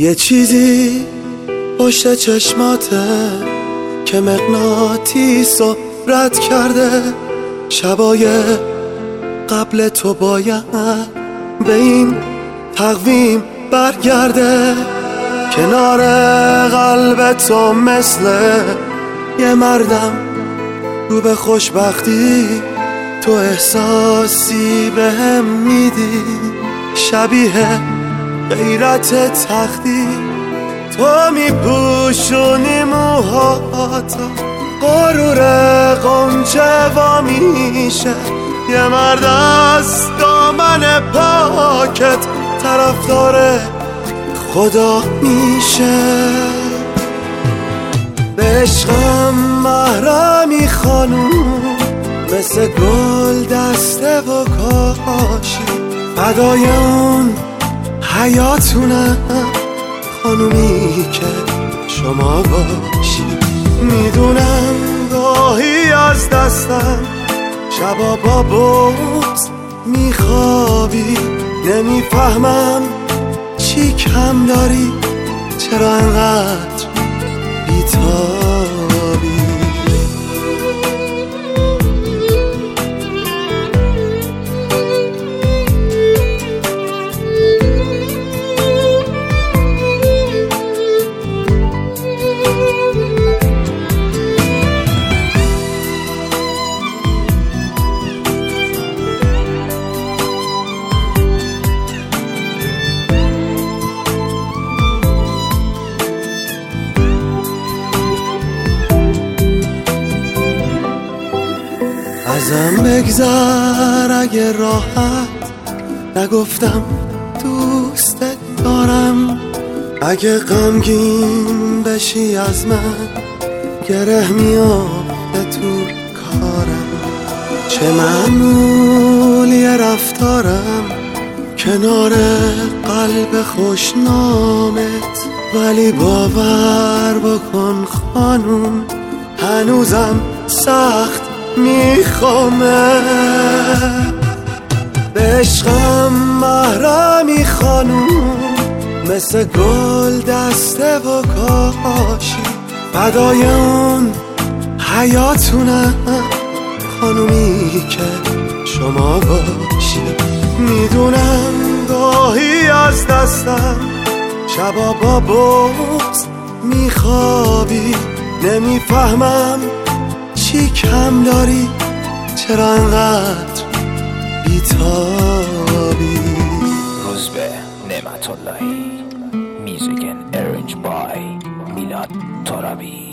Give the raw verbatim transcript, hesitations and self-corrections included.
یه چیزی پشت چشماته که مغناطیسو رد کرده. شبای قبل تو باید به این تقویم برگرده. کنار قلب تو مثل یه مردم رو به خوشبختی، تو احساسی به هم میدی شبیه غیرت تختی. تو میپوشونی موهاتا، غرور قنچه وا میشه. یه مرد از دامن پاکت طرفدار خدا میشه. به عشقم محرمی خانوم، مثل گل دسته و کاشی. فدای اون حیاتونم خانومی که شما باشی. میدونم گاهی از دستم شبا با بغض میخوابی. نمیفهمم چی کم داری، چرا انقدر بیتابی. ازم بگذر اگه راحت نگفتم دوستت دارم. اگه غمگین بشی از من گره میافته تو کارم. چه معمولی رفتارم کنار قلب خوشنامت، ولی باور بکن خانوم هنوزم سخت میخوامه. به عشقم محرمی خانوم، مثل گل دسته و کاشی. فدای اون حیاتونم خانومی که شما باشی. میدونم گاهی از دستم شبا با بغض میخوابی. نمیفهمم چی کم داری، چرا انقدر بیتابی. روزبه نعمت اللهی. میوزیک ارنج بای میلاد ترابی.